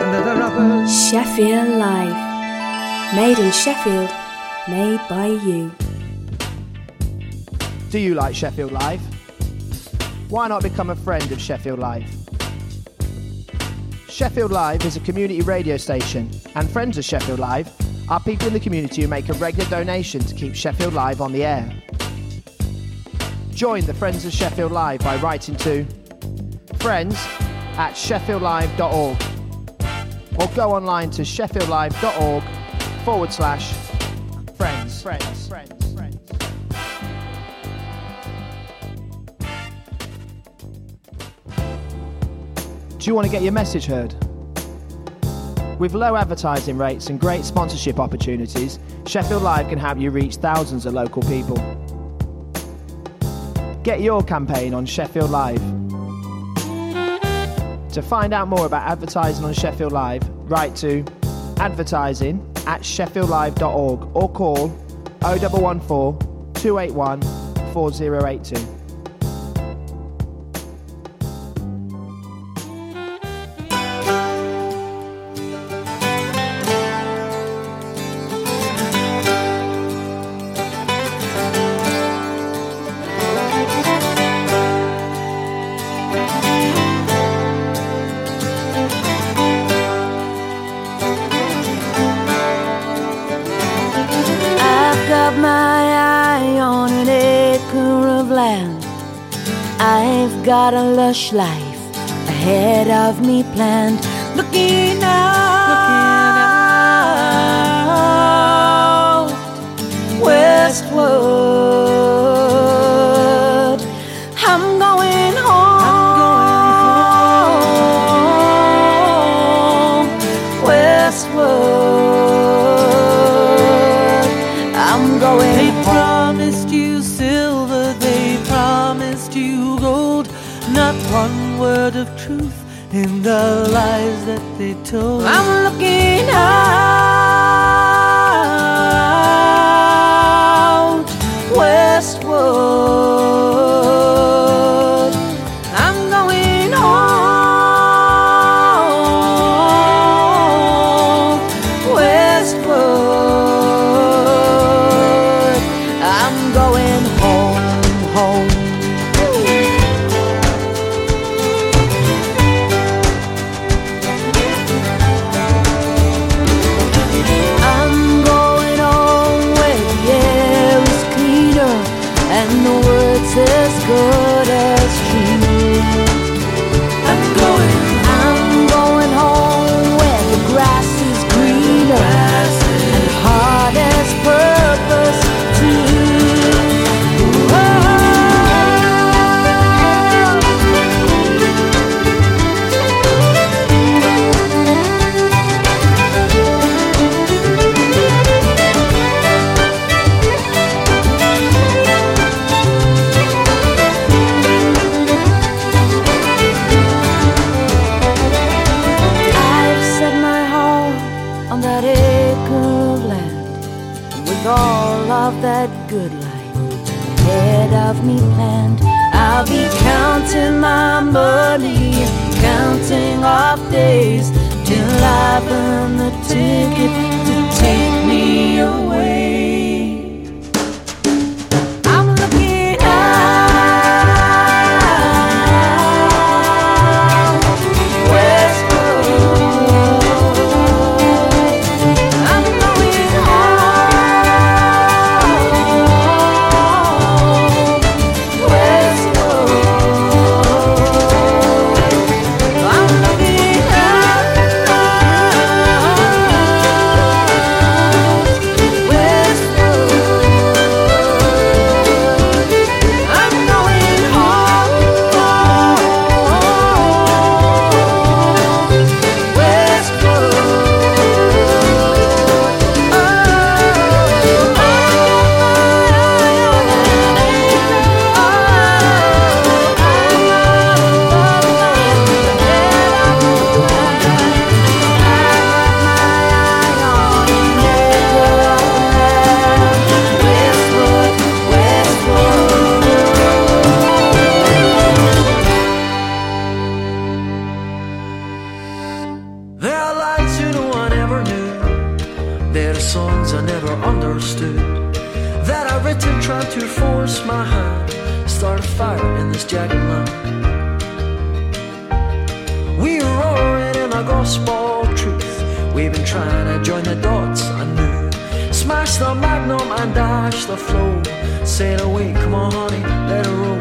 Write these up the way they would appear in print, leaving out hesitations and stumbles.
under the rubbers. Sheffield Live. Made in Sheffield, made by you. Do you like Sheffield Live? Why not become a friend of Sheffield Live? Sheffield Live is a community radio station, and friends of Sheffield Live are people in the community who make a regular donation to keep Sheffield Live on the air. Join the Friends of Sheffield Live by writing to friends@sheffieldlive.org or go online to sheffieldlive.org/friends. Do you want to get your message heard? With low advertising rates and great sponsorship opportunities, Sheffield Live can help you reach thousands of local people. Get your campaign on Sheffield Live. To find out more about advertising on Sheffield Live, write to advertising@sheffieldlive.org or call 0114 281 4082. Got a lush life ahead of me planned. Looking out westward. I'm going home. Westward. I'm going home. They promised you silver, they promised you gold. Not one word of truth in the lies that they told. I'm looking out westward. I'm going home westward. I'm going home, home. As good as true. I'm going home where the grass is greener and heart has purpose too. All of that good life ahead of me planned. I'll be counting my money, counting off days till I've earned the ticket to take me away. I'm looking out westward. I'm going westward. I'm looking out There are lights you know I never knew. There are songs I never understood that I've written trying to force my hand, start a fire in this jagged land. We are roaring in the gospel truth. We've been trying to join the dots anew. Smash the magnum and dash the flow. Sail away, come on honey, let it roll.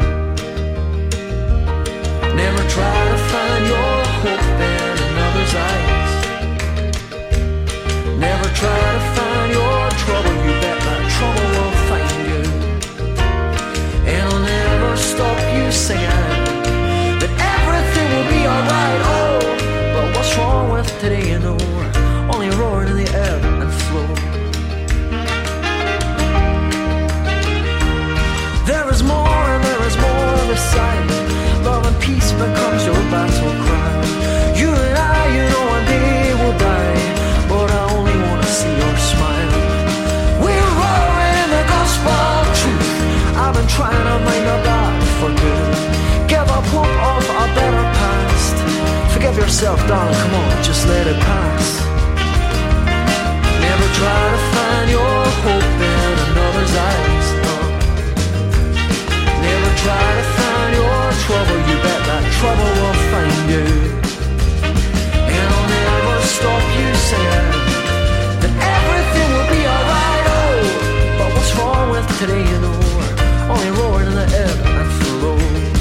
Never try to find your hope in another's eyes. Never try to find your trouble, you bet that trouble will find you. And I'll never stop you singing that everything will be alright. Oh, but what's wrong with today, you know? Only roaring in the ebb and flow. There is more and there is more beside. Love and peace becomes your battle cry. You and I, you know one day will die, but I only want to see your smile. We're roaring in the gospel truth. I've been trying to mind our God for good. Give up hope of a better past. Forgive yourself, darling, come on, just let it pass. Never try to find your hope in another's eyes, no. Never try to find your trouble, you bet that trouble will find you. And I'll never stop you saying that everything will be alright. Oh, but what's wrong with today, you know? Only roaring in the ebb and flow.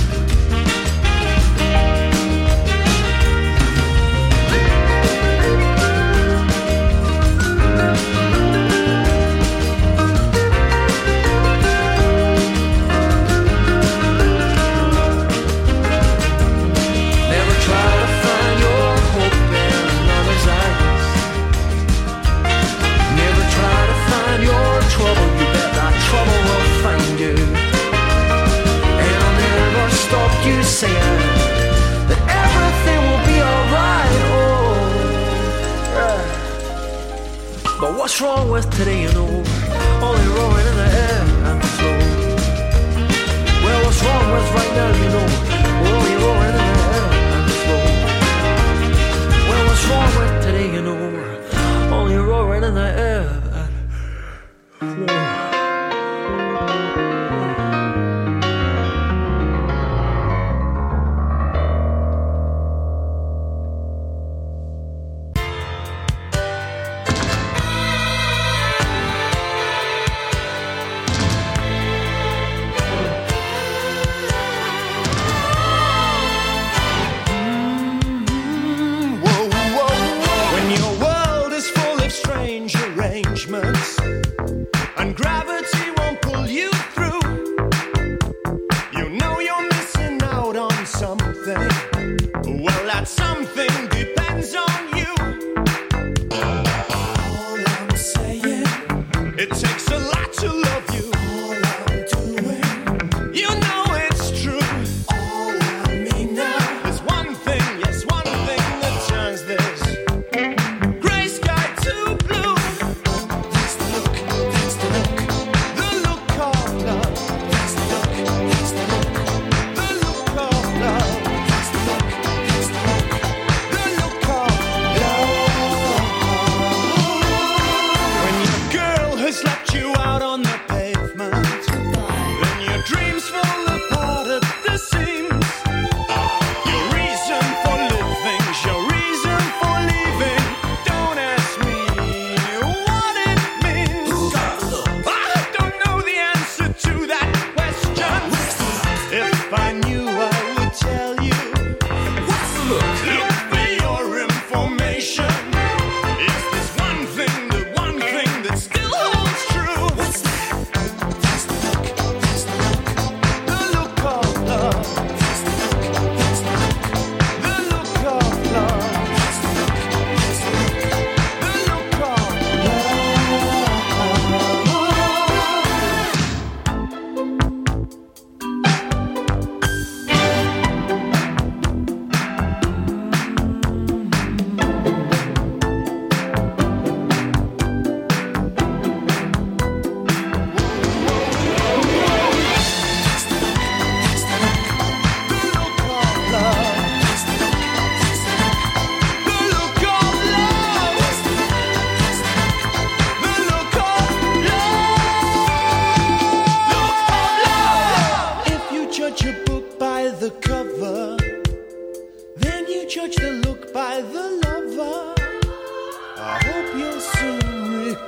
Trouble, you bet that trouble will find you. And I'll never stop you saying that everything will be alright. Oh, yeah. But what's wrong with today, you know? Only roaring in the air and flow. Well, what's wrong with right now, you know? We're only roaring in the air and flow. Well, what's wrong with today, you know? Only roaring in the air.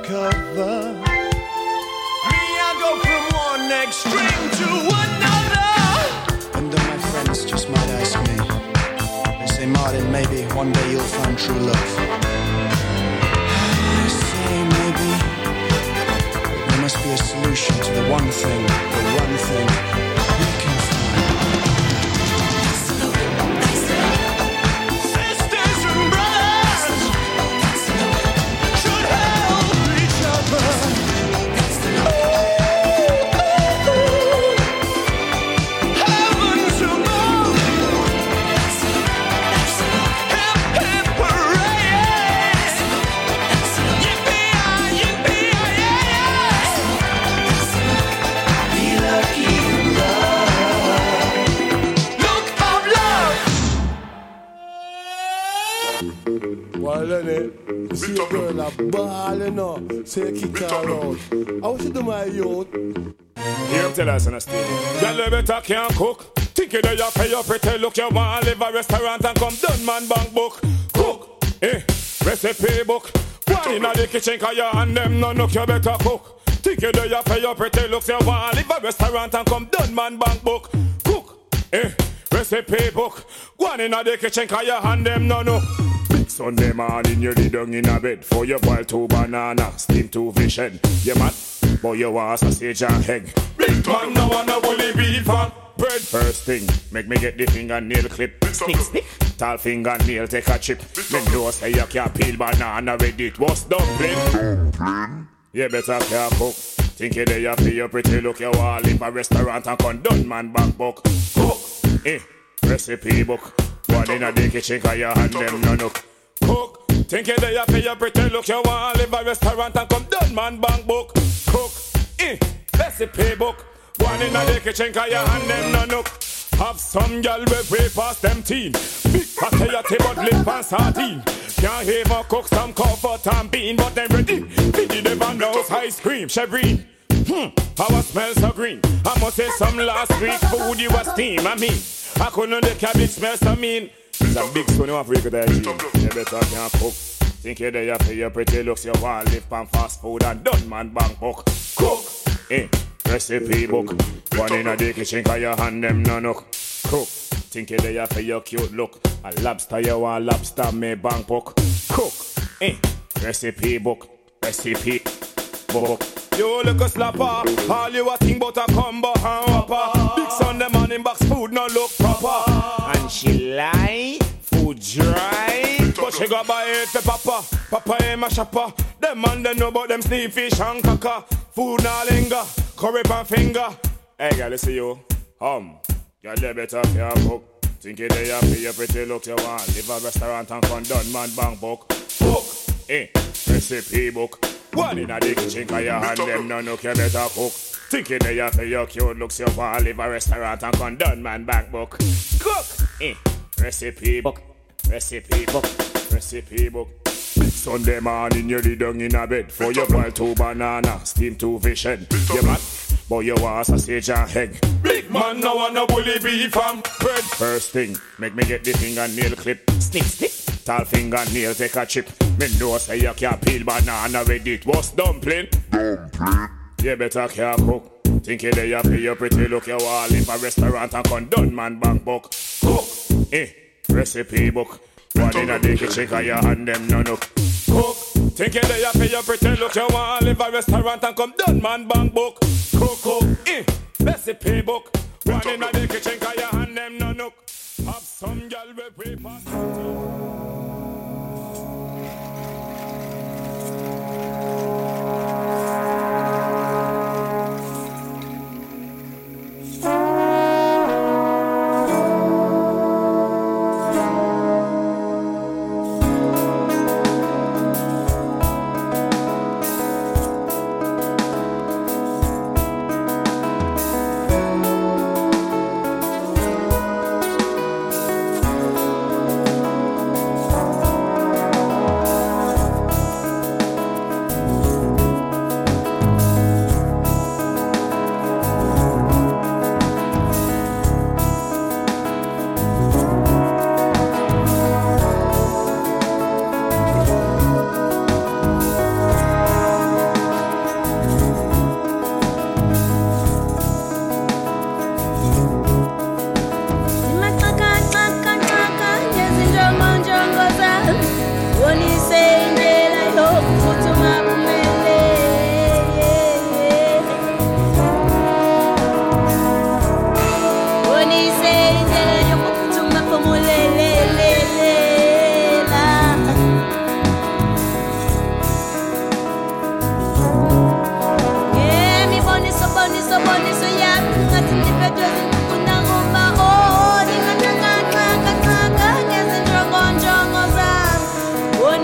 cover. Me, I go from one extreme to another. And all my friends just might ask me. They say, Martin, maybe one day you'll find true love. I say maybe. There must be a solution to the one thing we can find. Sisters and brothers should help each other. Heavens above. Hip, hip, hooray. Yippee-yi, yippee-yi, yeah. Be lucky in love. Look of love. Well, then you see a girl a ball, you know, so you kick her out. How should do my youth? Here, tell us, Anastasia. Girl, you better can't cook. Think you know you pay your pretty look. You want to live a restaurant and come done man bank book. Cook, recipe book. One in the kitchen, cause you and them no look. You better cook. Think you know you pay your pretty looks. You want to live a restaurant and come done man bank book. Cook, recipe book. One in the kitchen, cause you and them no look. Sunday morning, you lay down in a bed for your boil 2 banana, steam 2 fish head. You mad? But you want sausage and egg. Big man, no one no bully beef and bread. First thing, make me get the fingernail clip. Stick. Tall fingernail, take a chip. Me know say you can't peel banana with it. What's dumpling? You better can't cook. Think you there, you feel your pretty look. You want live a restaurant and come done man back book. Cook, recipe book. One in the kitchen, cause you and them no look. Cook, think you there, you feel your pretty look. You want live a restaurant and come done man bank book. Cook, recipe book. One in the kitchen, cause you and them no look. Have some girl with way past them teen. Big potato but lip and sardine. Can't even cook some comfort and bean, but them ready. Did never know ice cream, Chevrine. Our smell so green. I must say some last week food you was steam. I mean, I couldn't the cabbage smell so mean. It's a big stone you want to break with that gene. You better can't cook. Think you there, you pay your pretty looks. You want to live on fast food and done man bank book. Cook, recipe book. One in the kitchen, cause your hand them no look. Cook, think you there, you pay your cute look. A lobster, you want lobster, me bank book. Cook, recipe book. Recipe book. You look a slapper, all you a think about a combo and whopper. Big Sunday morning box food no look proper. And she lie, food dry, but she got buy it for papa. Papa ain't my shopper. Them man they know about them sneak fish and caca. Food no linger, curry pan finger. Hey girl, listen you, girl you better care cook. Think you there, you pay your pretty look. You want live a restaurant and come done man bank book. Book, recipe book. One in the kitchen, cause you and them no look, you better cook. Think you there, you pay your cute looks. You want live a restaurant and come done man bank book. Cook, recipe book. Recipe book. Recipe book. Sunday morning, you lay down in a bed for your boil 2 banana, steam 2 fish head. You mad? But you want sausage and egg. Big man, no one no bully beef and bread. First thing, make me get the fingernail clip. Stick. Tall fingernail, take a chip. Me know say you can't peel banana with it. What's dumpling? You better can't cook. Think you there, you pay your pretty look. You want live a restaurant and come done man bank book. Cook, recipe book. One in the kitchen, cause you and them no look. Cook, think you there, you pay your pretty look. You want live a restaurant and come done man bank book. Cook, recipe book. One in the kitchen, cause you and them no look. Have some girl with papers.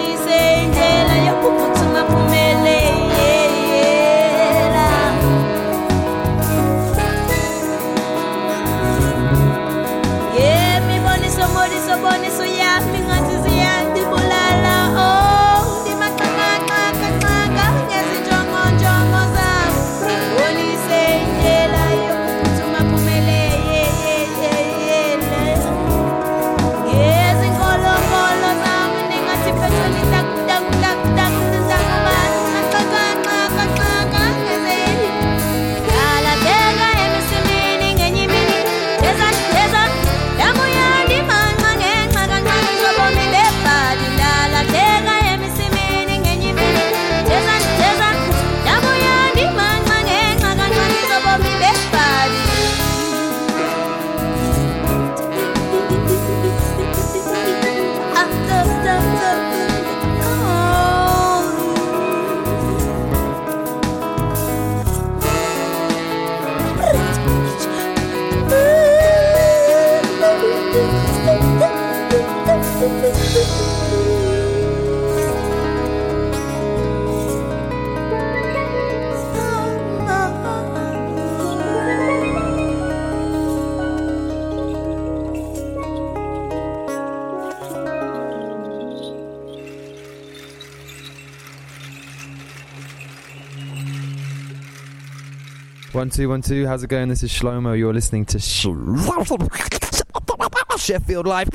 Indlela yokuphuthuma phumelela. Yeah, boniso yami ngathi ziyandibulala. Oh, ndimaxaka ngezinjongo zami. Bonise indlela yokuphuthuma phumelela. Yezinkolo zami ningathi phethwe One, two. How's it going? This is Shlomo. You're listening to Sheffield Live.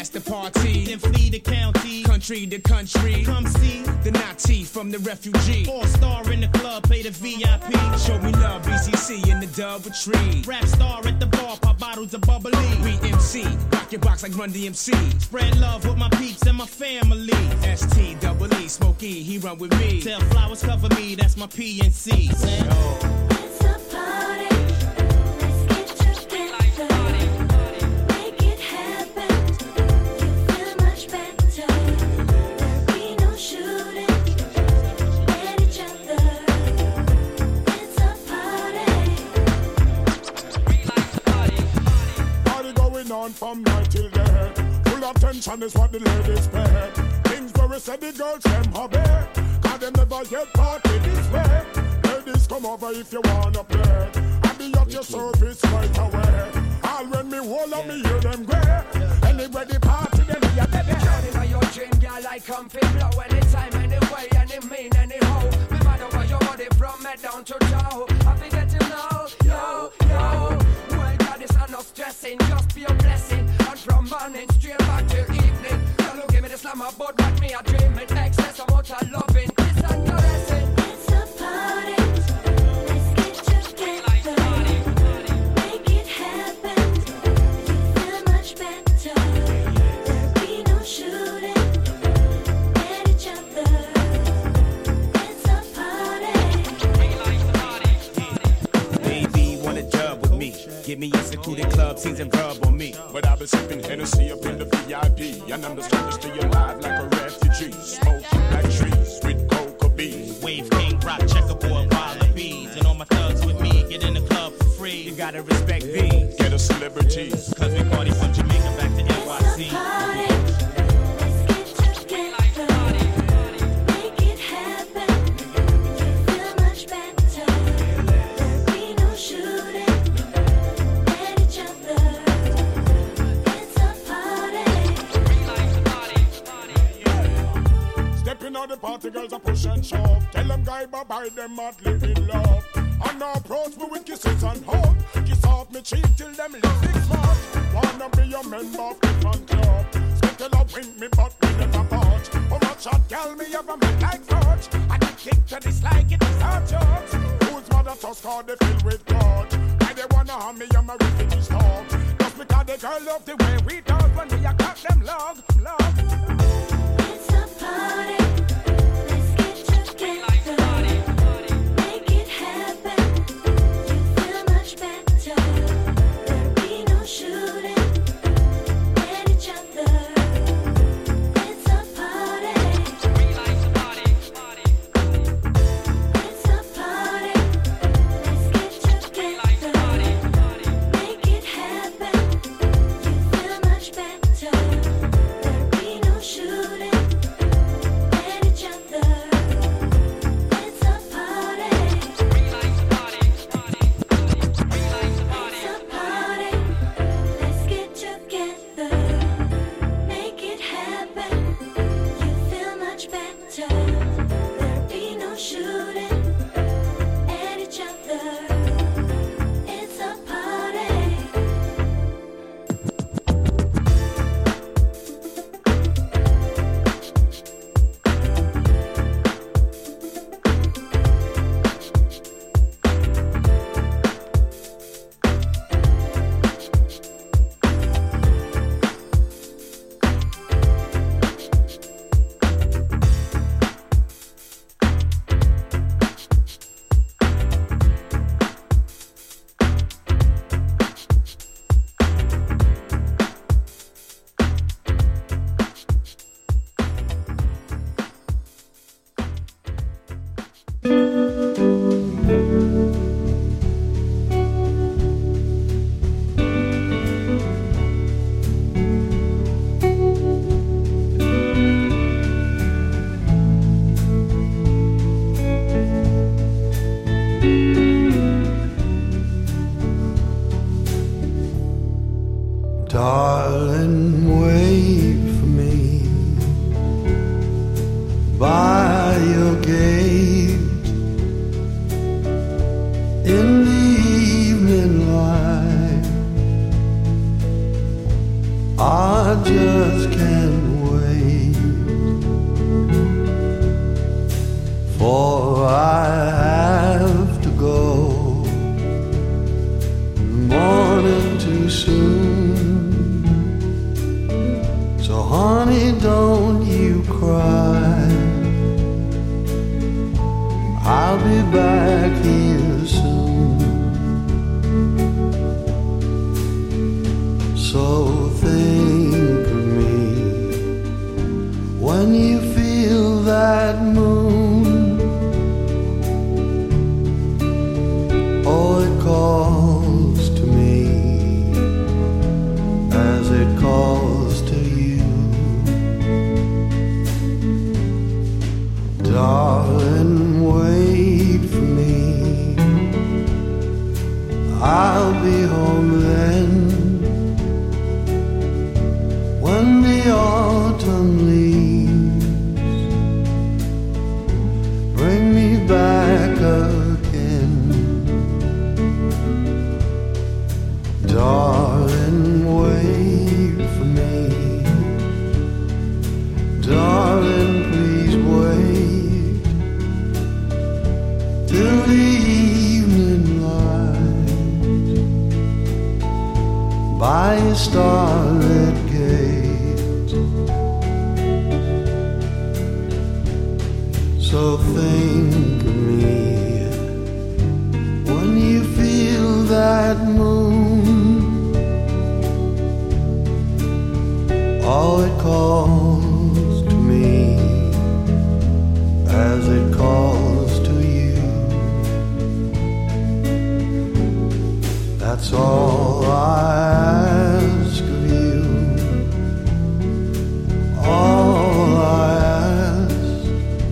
that's the party. Then flee the county, country to country. Come see the Nazi from the refugee. 4-star in the club, play the VIP. Show me love, BCC in the Doubletree. Rap star at the bar, pop bottles of bubbly. We MC, rock your box like Run DMC. Spread love with my peeps and my family. STEE, Smokey, he run with me. Tell flowers cover me, that's my PNC. It's a party. Let's get together. Make it happen. You feel much better. There'll be no shooting at each other. It's a party. Party going on from night till day. Full of tension is what the ladies pay. Things where we said the girls them hobby. Cause them never yet party this way. Ladies come over if you wanna play. I'll be at your service right away. All when me hold up me hear them gray. Anyway the party then we are baby. Johnny, your dream girl, I come feel blow anytime, anyway, any mean, anyhow. Me mad over your body from head down to toe. I forget you now, yo. Well, God, it's enough stressing, just be a blessing. And from morning straight back till evening. Girl, who give me the slam about what me a dreaming. Excess amount of loving, kiss and caressing. It's a party. Let's get together. Make it happen. You feel much better. There'll be no shooting at each other. It's a party. Baby, wanna dub with me. Give me a secluded club, season grub on me. But I've been sipping Hennessy up in the VIP. And I'm the strongest to your life like a refugee. Smoking like trees with coca beans. Wave king, rock, checkerboard, wallabies. And all my thugs with me, get in the club for free. You gotta respect these. Get a celebrity. Cause we party from Jamaica back to NYC. Party. Let's get together. Make it happen. You feel much better. There'll be no shooting at each other. It's a party. Stepping on the party, girls are push and shove. Tell them guy bye-bye, them not live in love. And now approach me with kisses and hug. Kiss off me cheek till them lipsticks smart. Wanna be a member of the fan club. Skittle up wing me but me never budge. How much shot girl me ever make like fudge. And the kick to dislike it is our judge. Whose mother trust card they fill with grudge. Why they wanna harm me and my refugee talk. Just because the girl love the way we talk. When we a cut them love. It's a party. Let's get together. Make it happen. You feel much better. There'll be no shooting at each other. It's a party. It's a party. Let's get together. Make it happen. You feel much better. just can't wait, for I have to go. Morning too soon, so honey, don't you cry. I'll be back here soon. So think of me when you feel that moon. Oh, it calls to me as it calls to you. Darling, wait for me. I'll be home then. When the autumn leaves bring me back again. Darling, wait for me. Darling, please wait till the evening light by a starlit gate. So think of me when you feel that moon. Oh, it calls to me as it calls to you. That's all I ask of you. All I ask,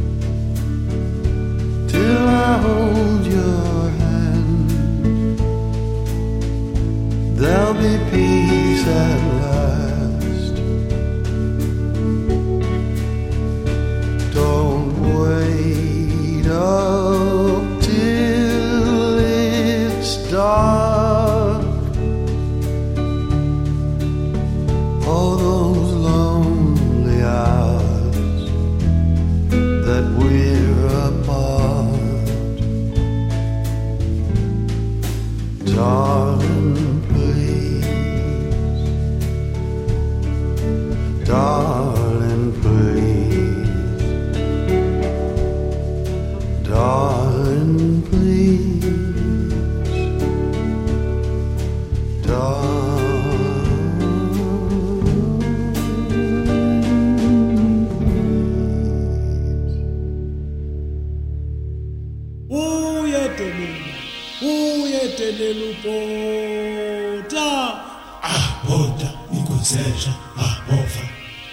till I hold your hand, there'll be peace at last. Don't wait up till it's dark. All those lonely hours that we're apart. Darling, please. Darling, please. Darling, please. Uyetelela upota. Ah, bota, inkonseja, ah, bofa.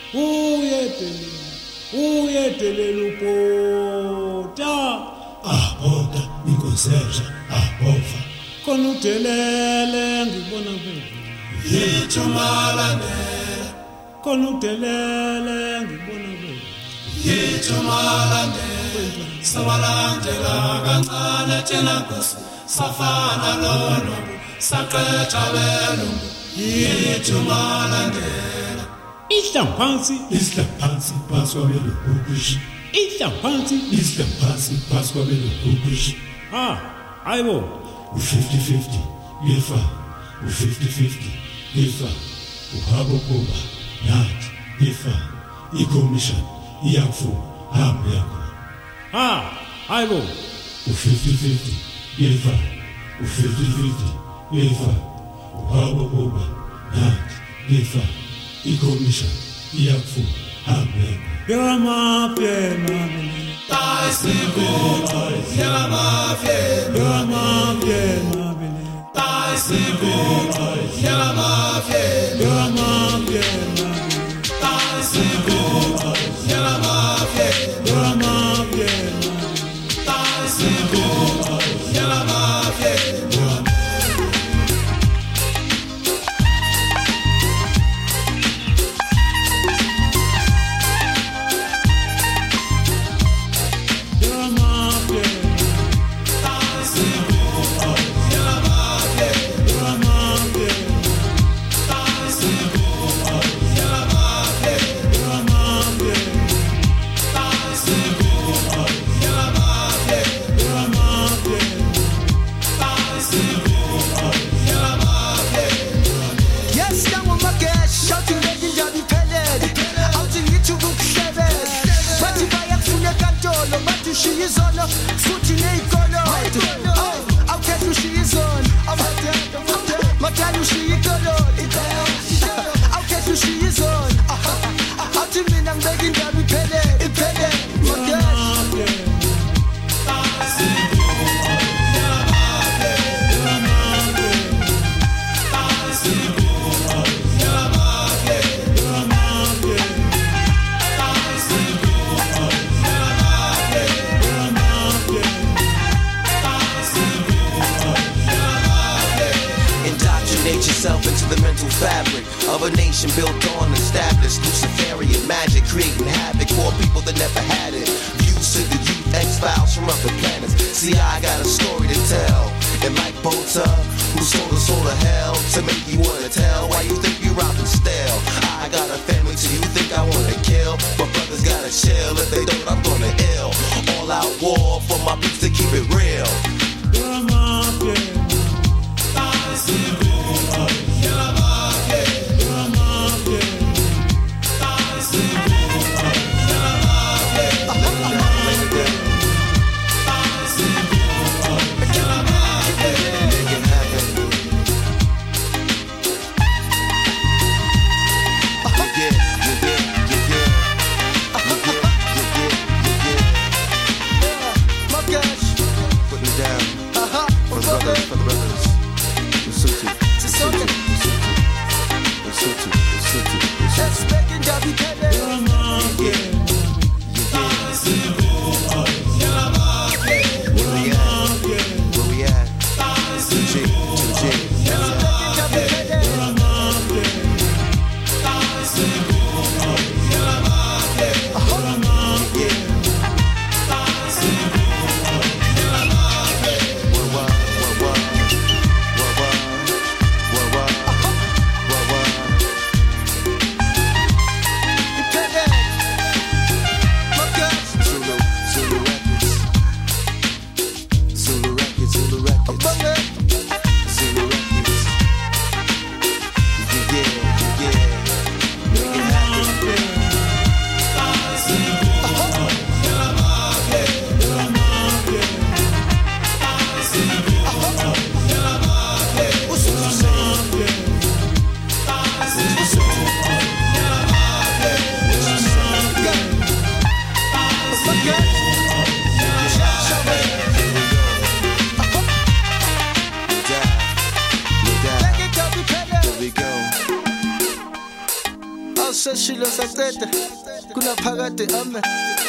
Uyetelela upota. Ah, bota, inkonseja, ah, bofa. Khona udelele ngibona baby. Yithumalandela. Khona udelele ngibona baby. Yithumalandela. Sawalandela kancane thina Nkosi. Safana lolo saqetha belungu yithumalandela. Isla phansi paswabelo ukwishi. Isla phansi paswabelo ukwishi. Ah, ayibo u50-50 yefa, u50-50 yefa, uhabo kuba nathi yefa, i-commission iyakufu hambo yakho. Ah, ayibo u50-50 yefa, u50-50 yefa, uhabo kuba nathi yefa, i-commission iyakufu hambo yakho. Yamafye mabele Taisibu Yamafye mabele Taisibu Yamafye mabele Taisibu Yamafye mabele Taisibu Yamafye. civilization built on established Luciferian magic, creating havoc for people that never had it. Views to the youth, X-Files from other planets. See, I got a story to tell. And like Bota, who sold a soul to hell, to make you wanna tell why you think you're robbing stale. I got a family, so you think I wanna kill, but brothers gotta chill. If they don't, I'm gonna ill. All out war for my peeps to keep it real. Shilo saqede kunaphakade ame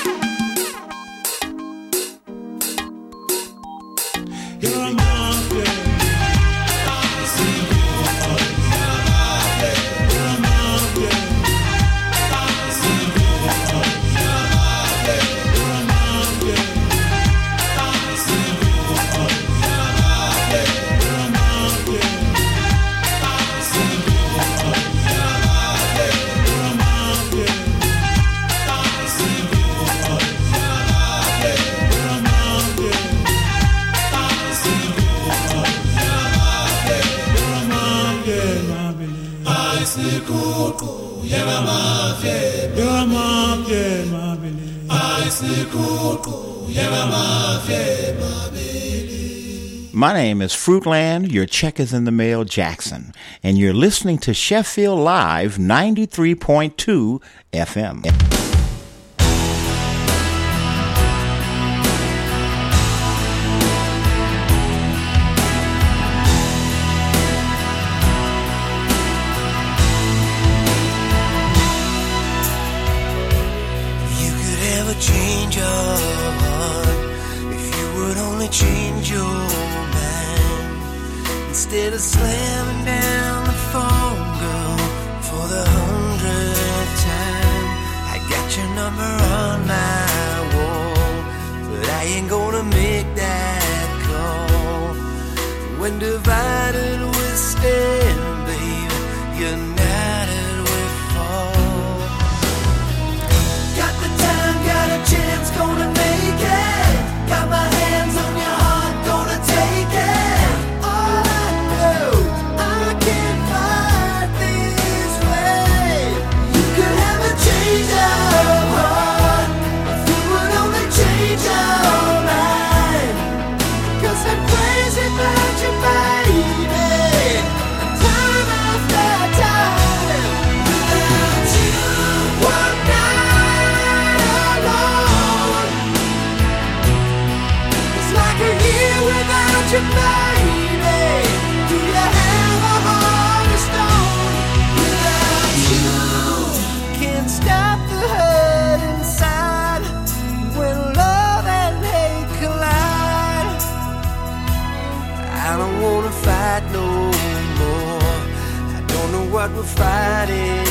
My name is Fruitland, your check is in the mail, Jackson, and you're listening to Sheffield Live 93.2 FM. You could have a change of heart if you would only change your instead of slamming down the phone, girl, for the 100th time. I got your number on my wall, but I ain't gonna make that call. When divided we stand, baby, united we fall. Got the time, got a chance, gonna make it. Got my hands on your heart, gonna take it. Your baby, do you have a heart of stone? Without you, can't stop the hurt inside. When love and hate collide, I don't wanna fight no more. I don't know what we're fighting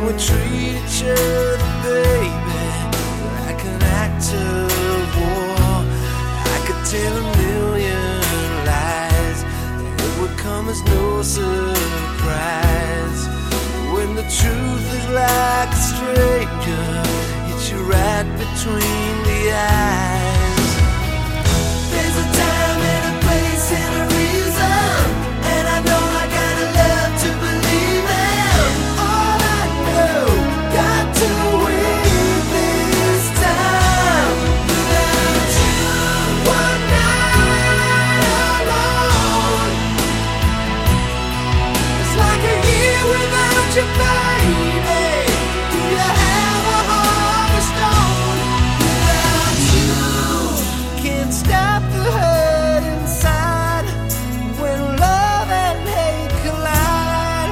we treat each other, baby, like an act of war. I could tell a million lies, and it would come as no surprise. When the truth is like a stranger, hits you right between the eyes. There's a time and a place and a reason, and I know I gotta love to believe it. All I know, got to win this time. Without you, one night alone, it's like a year without you, baby. Do you have a heart of stone? Without you, can't stop the hurt inside when love and hate collide.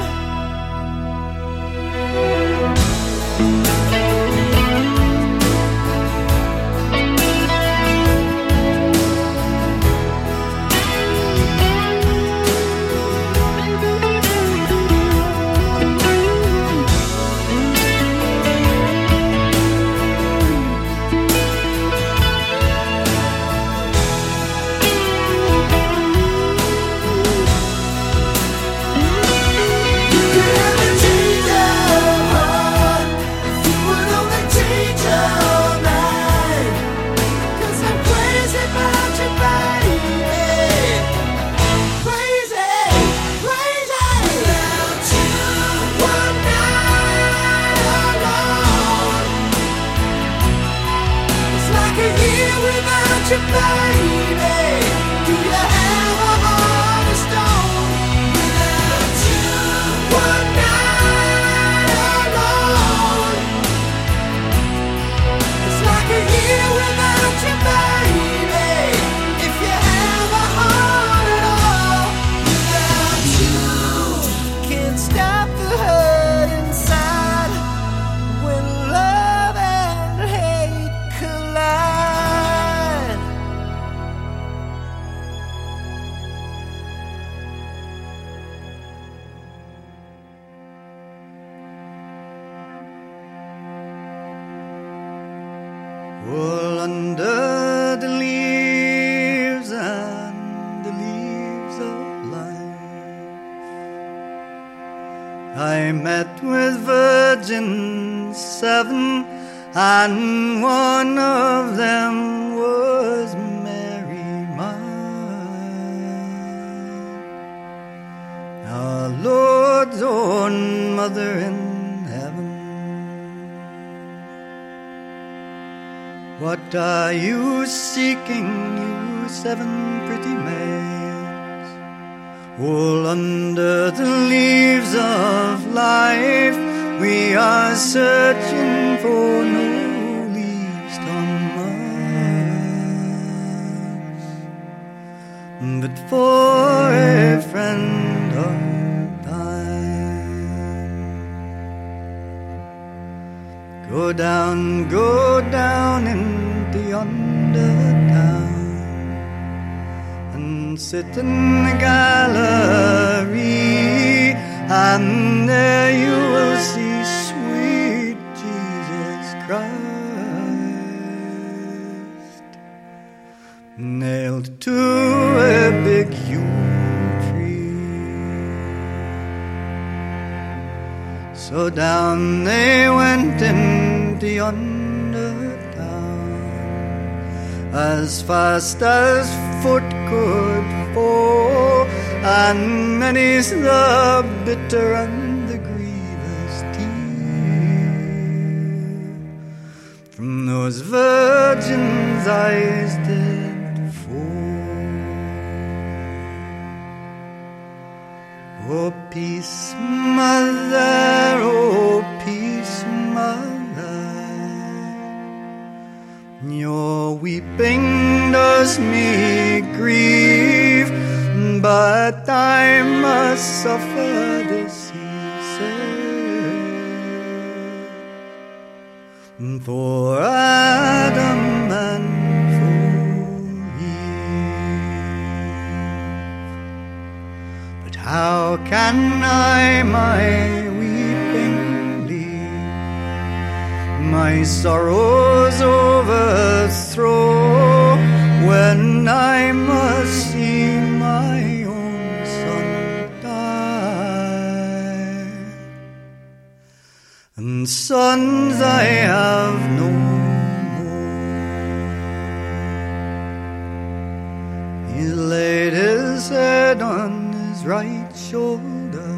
All under the leaves and the leaves of life, I met with virgins 7, and one of them was Mary, mine, our Lord's own mother in heaven. What are you seeking, you 7 pretty maids? All under the leaves of life, we are searching for no leaves on Mars, but for a friend of thine. Go down into yonder town and sit in the gallery, and there you will see sweet Jesus Christ nailed to a big yew tree. So down they went into yonder town, as fast as foot could fall, and many's the bitter and the grievous tear from those virgins' eyes did fall. Oh, peace, mother, oh, peace, mother, your weeping does me grieve, but I must suffer this, he said, for Adam and for Eve. But how can I my weeping leave my sorrows overthrow when I must see my own son die. And sons I have no more. He laid his head on his right shoulder,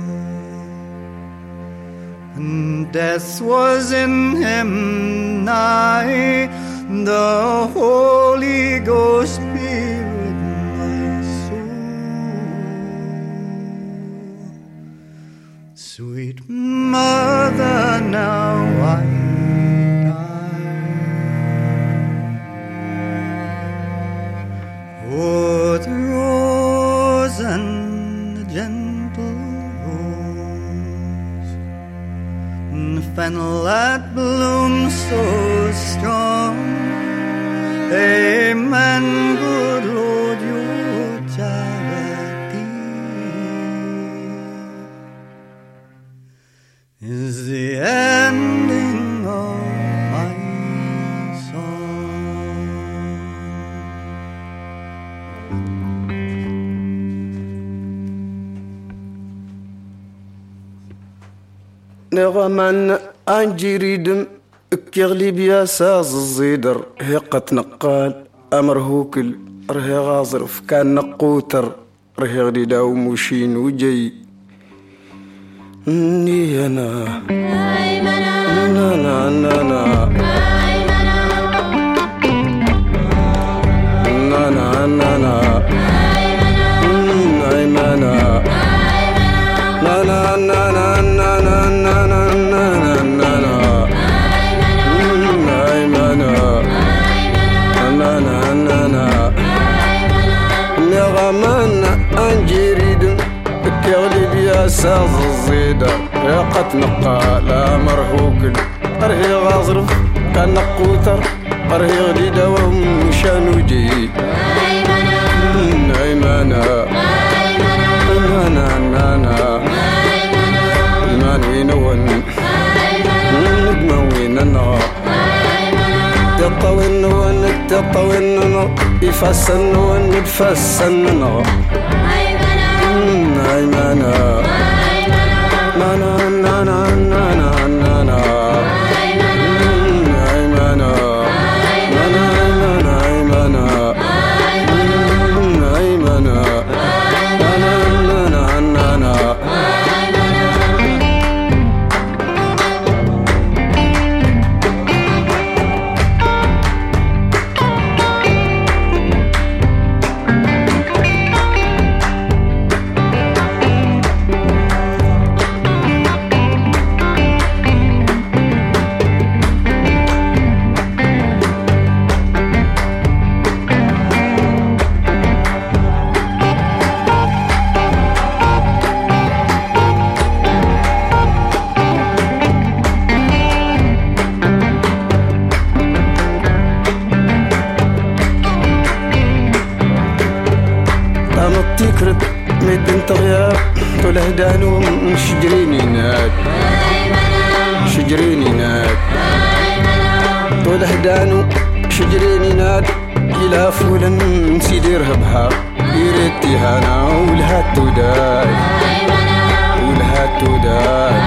and death was in him nigh. The Holy Ghost be with my soul. Sweet mother, now I die. Oh, the rose and the gentle rose, and the fennel that blooms so strong. Amen, good Lord, your charity is the ending of my song. نغمان أنجريدم كيغلي بيا ساز الزيدر هيقت نقال أمرهوكل رهي غازرف كان نقوتر رهي غدي داو موشين وجي ني أنا نا نا نا نا نا نا نا نا أيمنا نا نا نا نا نا نا نا نا نا نغمان أنجريد كيغلي بيا ساز الزيدة يقت نقال مرهوكل أرهي غازرف كان نقوتر أرهي غديدة ومشان وجي أيمانا أيمانا نانا المانوين ون نجموين النار تطوين ون تطوين يفسن ون يفسن أيمانا نانا نانا نانا نانا أيمانا نانا أيمانا أيمانا نانا نانا مدن طغياب والهدانو شجريني ناد شجريني ناد والهدانو شجريني ناد إلى فولا سيدي رهبها يريتي هانا ولهاتو داي ولهاتو داي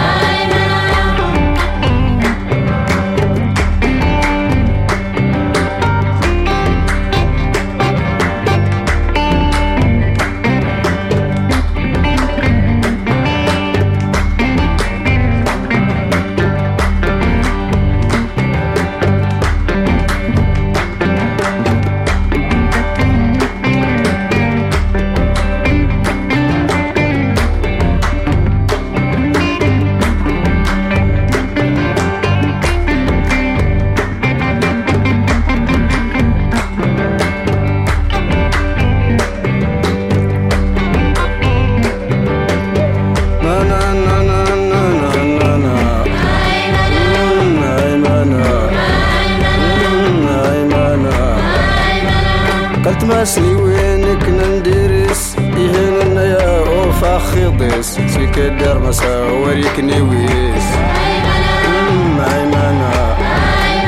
تماسني وينك ندرس يهننا يا أوفا خضيس سيكدر مسا وريك نويس أيمانا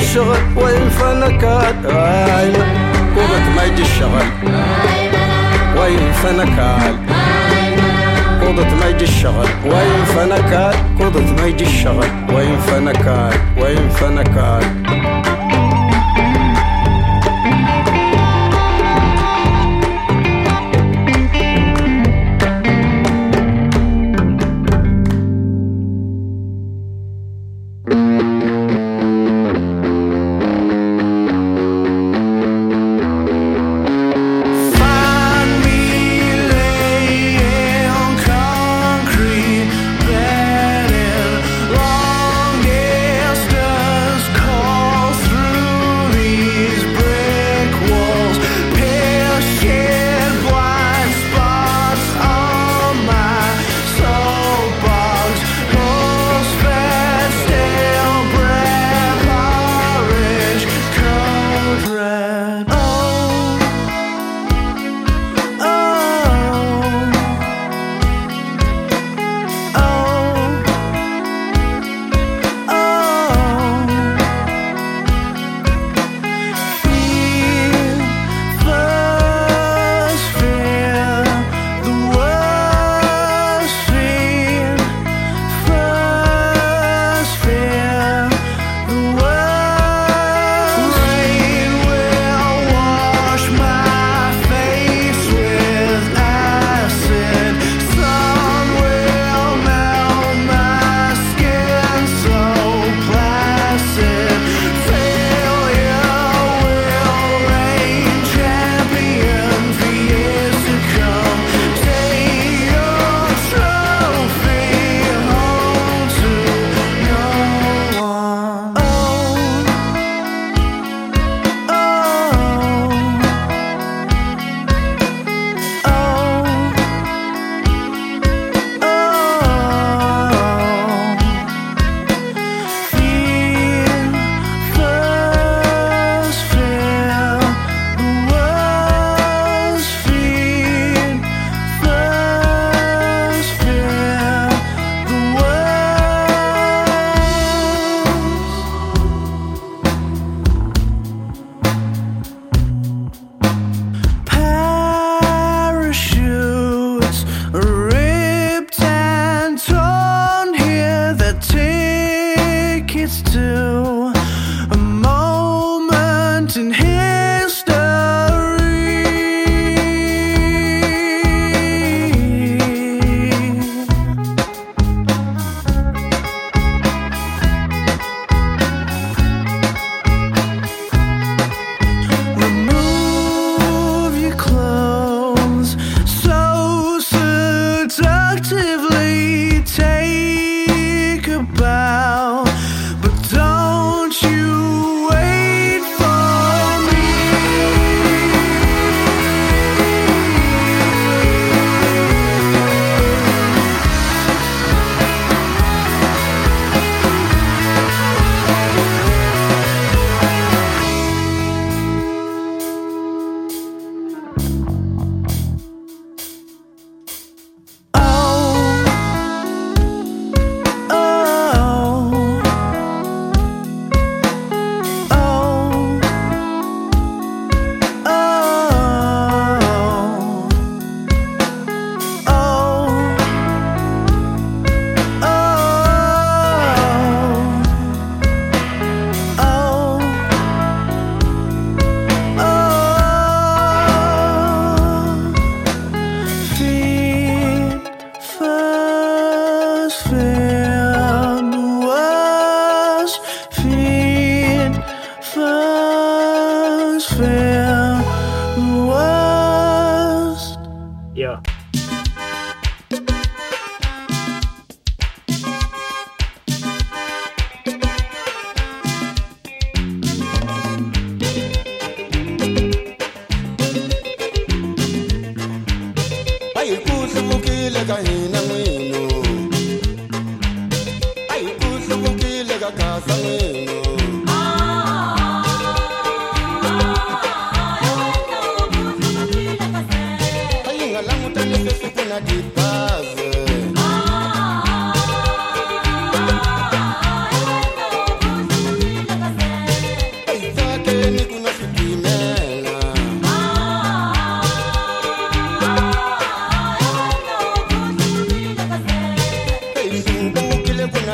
الشغل وين فنكات قوضة ما يجي الشغل وين فنكات قوضة ما يجي الشغل وين فنكات قوضة ما يجي الشغل وين فنكات وين فنكات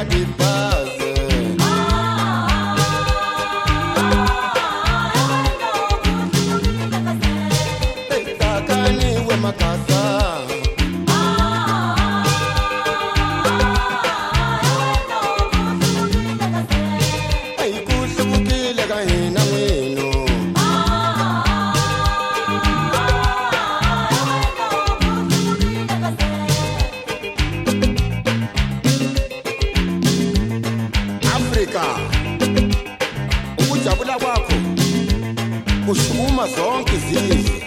di base. Takani we makasa. Ukujabula kwakho kushukuma zonke izizwe.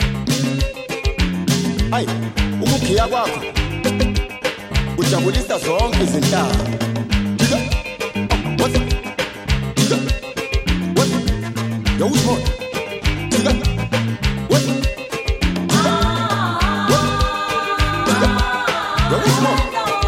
Hayi, ukukhiya kwakho kujabulisa zonke izinhlaka. What? Yo, who's more? What? Yo, who's more?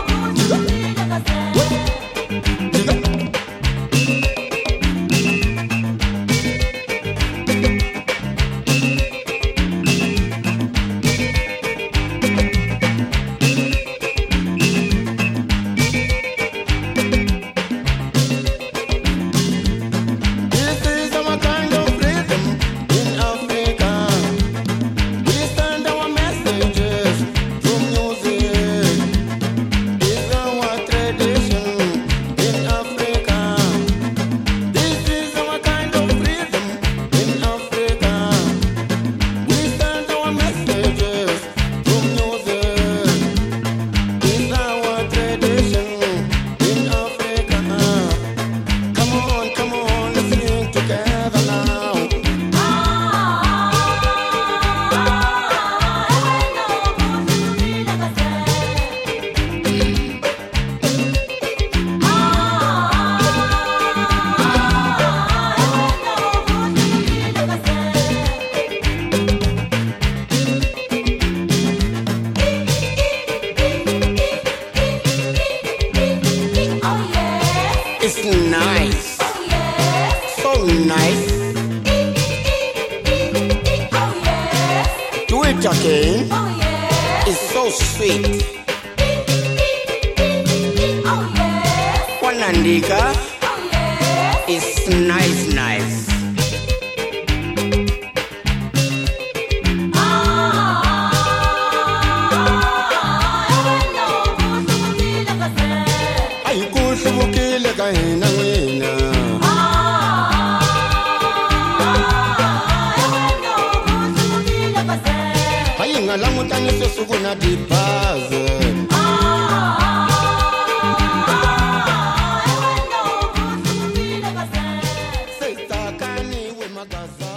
Again, oh, yeah. It's so sweet. Oh, yeah. Wanandika, oh, yeah. It's nice, nice. Ay, kusubukile kahina wina. Ngalangu tani sesukuna di base. Takani we magaza.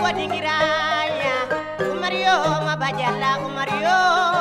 wadingiraya Umario mabajala Umario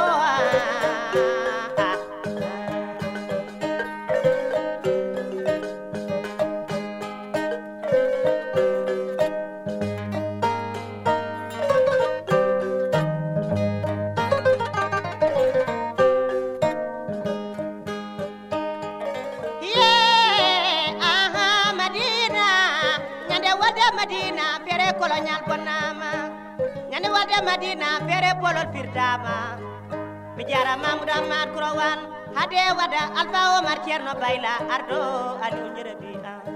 Madina pere kolonyal bonama nyane wada Madina pere polol firdama bijara mamuda mar kurawan hade wada alfa o mar cierno bayla ardo adu nyerebi